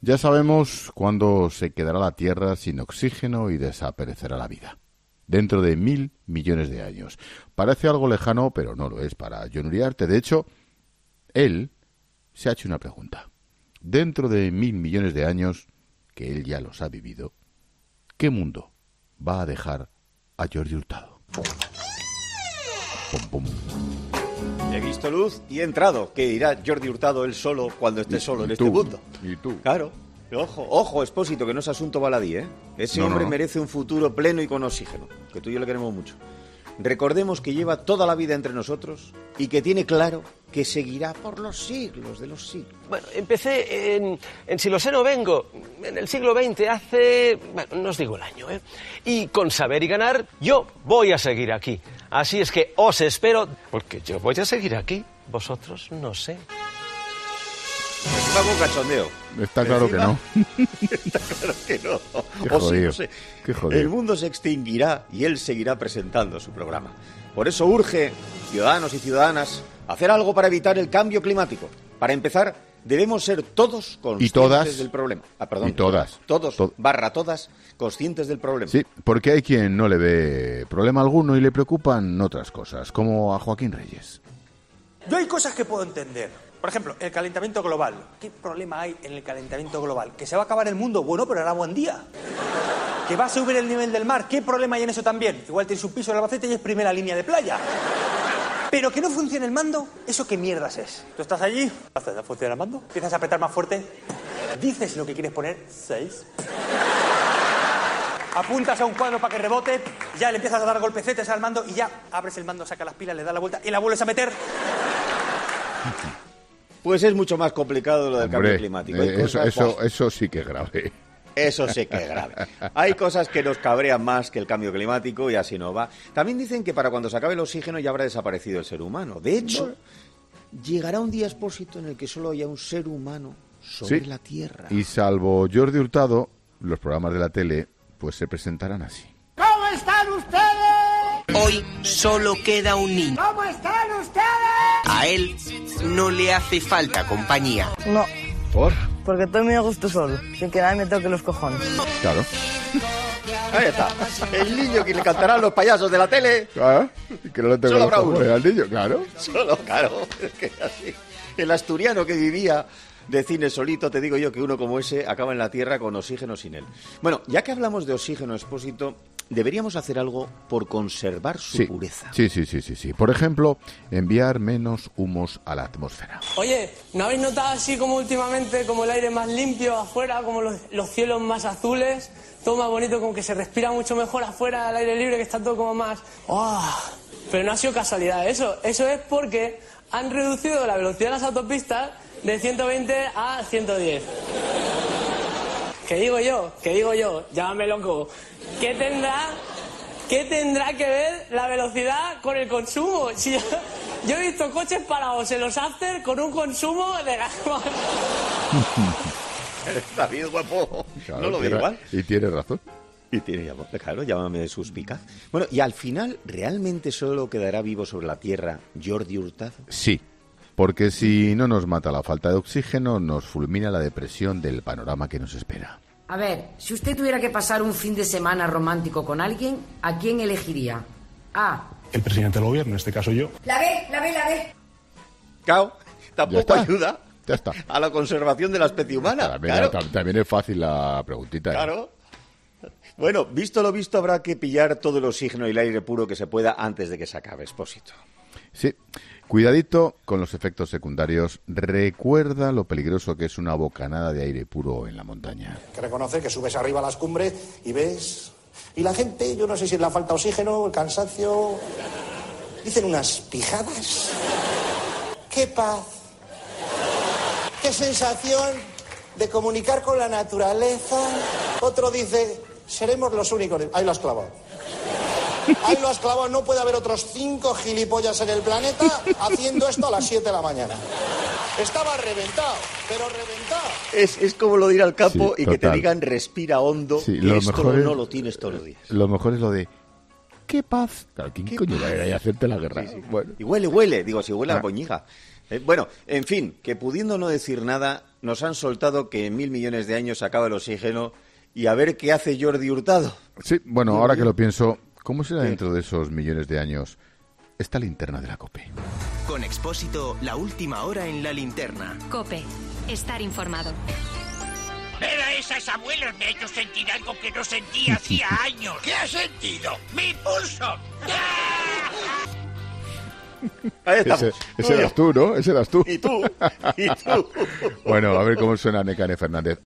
Ya sabemos cuándo se quedará la Tierra sin oxígeno y desaparecerá la vida. Dentro de 1.000 millones de años. Parece algo lejano, pero no lo es para Jon Uriarte. De hecho, él se ha hecho una pregunta. Dentro de 1.000 millones de años, que él ya los ha vivido, ¿qué mundo va a dejar a Jordi Hurtado? Pum, pum. He visto luz y he entrado. ¿Qué dirá Jordi Hurtado él solo cuando esté solo en este mundo? ¿Y tú? Claro. Ojo, Expósito, que no es asunto baladí, ¿eh? Ese hombre merece un futuro pleno y con oxígeno, que tú y yo le queremos mucho. Recordemos que lleva toda la vida entre nosotros y que tiene claro que seguirá por los siglos de los siglos. Bueno, empecé en Siloseno Vengo, en el siglo XX, hace... Bueno, no os digo el año, ¿eh? Y con saber y ganar, yo voy a seguir aquí. Así es que os espero, porque yo voy a seguir aquí. Vosotros no sé. Está con cachondeo. Está claro que no. Está claro que no. Qué O jodido. sí, no sé. Qué jodido. El mundo se extinguirá y él seguirá presentando su programa. Por eso urge, ciudadanos y ciudadanas, hacer algo para evitar el cambio climático. Para empezar, debemos ser todos conscientes del problema. Y todas. Todas conscientes del problema. Sí, porque hay quien no le ve problema alguno y le preocupan otras cosas, como a Joaquín Reyes. Yo hay cosas que puedo entender. Por ejemplo, el calentamiento global. ¿Qué problema hay en el calentamiento global? ¿Que se va a acabar el mundo? Bueno, pero hará buen día. ¿Que va a subir el nivel del mar? ¿Qué problema hay en eso también? Igual tienes un piso en Albacete y es primera línea de playa. Pero que no funcione el mando, ¿eso qué mierdas es? Tú estás allí, ¿no funciona el mando? Empiezas a apretar más fuerte, dices lo que quieres poner, 6. Apuntas a un cuadro para que rebote, ya le empiezas a dar golpecetes al mando y ya abres el mando, sacas las pilas, le das la vuelta y la vuelves a meter. Pues es mucho más complicado lo del cambio climático. Eso sí que es grave. Eso sí que es grave. Hay cosas que nos cabrean más que el cambio climático y así no va. También dicen que para cuando se acabe el oxígeno ya habrá desaparecido el ser humano. De hecho, llegará un día, Expósito, en el que solo haya un ser humano sobre la Tierra. Y salvo Jordi Hurtado, los programas de la tele pues se presentarán así. ¿Cómo están ustedes? Hoy solo queda un niño. ¿Cómo están ustedes? A él no le hace falta compañía. No. ¿Por? Porque estoy muy a gusto solo, sin que nadie me toque los cojones. Claro. Ahí está. El niño que le cantarán los payasos de la tele. Claro. Que no le toque los cojones al niño, claro. Solo, claro. Es que así. El asturiano que vivía de cine solito, te digo yo que uno como ese acaba en la Tierra con oxígeno sin él. Bueno, ya que hablamos de oxígeno, Expósito, deberíamos hacer algo por conservar su pureza. Sí. Por ejemplo, enviar menos humos a la atmósfera. Oye, ¿no habéis notado así como últimamente, como el aire más limpio afuera, como los cielos más azules, todo más bonito, como que se respira mucho mejor afuera al aire libre, que está todo como más... ¡Oh! Pero no ha sido casualidad eso es porque han reducido la velocidad de las autopistas de 120 a 110. ¿Qué digo yo? Llámame loco. ¿Qué tendrá que ver la velocidad con el consumo? Si yo he visto coches parados en los after con un consumo de... Está bien, guapo. Claro, no lo veo igual. Y tiene razón. Claro, llámame suspicaz. Bueno, y al final, ¿realmente solo quedará vivo sobre la Tierra Jordi Hurtado? Sí. Porque si no nos mata la falta de oxígeno, nos fulmina la depresión del panorama que nos espera. A ver, si usted tuviera que pasar un fin de semana romántico con alguien, ¿a quién elegiría? A. El presidente del gobierno, en este caso yo. La B. Claro, tampoco ayuda. Ya está. A la conservación de la especie humana. También es fácil la preguntita. Claro. Bueno, visto lo visto, habrá que pillar todo el oxígeno y el aire puro que se pueda antes de que se acabe, Expósito. Sí. Cuidadito con los efectos secundarios. Recuerda lo peligroso que es una bocanada de aire puro en la montaña. Que reconocer que subes arriba a las cumbres y ves... Y la gente, yo no sé si es la falta de oxígeno, el cansancio... Dicen unas pijadas. ¡Qué paz! ¡Qué sensación de comunicar con la naturaleza! Otro dice, seremos los únicos... Ahí lo has clavado. Ahí lo has clavado, no puede haber otros 5 gilipollas en el planeta haciendo esto a las 7 de la mañana. Estaba reventado, pero reventado. Es como lo de ir al campo Sí, y que te total. digan respira hondo, Sí, que lo esto mejor es- no lo tienes todos los días. Lo mejor es lo de... ¡Qué paz! Claro, ¿quién coño va a ir a hacerte la guerra? Sí. Bueno. Y huele. Digo, si huele a coñiga. Bueno, en fin, que pudiendo no decir nada, nos han soltado que en 1.000 millones de años se acaba el oxígeno y a ver qué hace Jordi Hurtado. Sí, bueno, ahora que lo pienso, ¿cómo será dentro de esos millones de años esta linterna de la COPE? Con Expósito, la última hora en la linterna. COPE, estar informado. Ver a esas abuelas me ha hecho sentir algo que no sentía hacía años. ¿Qué has sentido? ¡Mi pulso! Ahí estamos. Ese eras tú, ¿no? Ese eras tú. Y tú. Bueno, a ver cómo suena Nekane Fernández.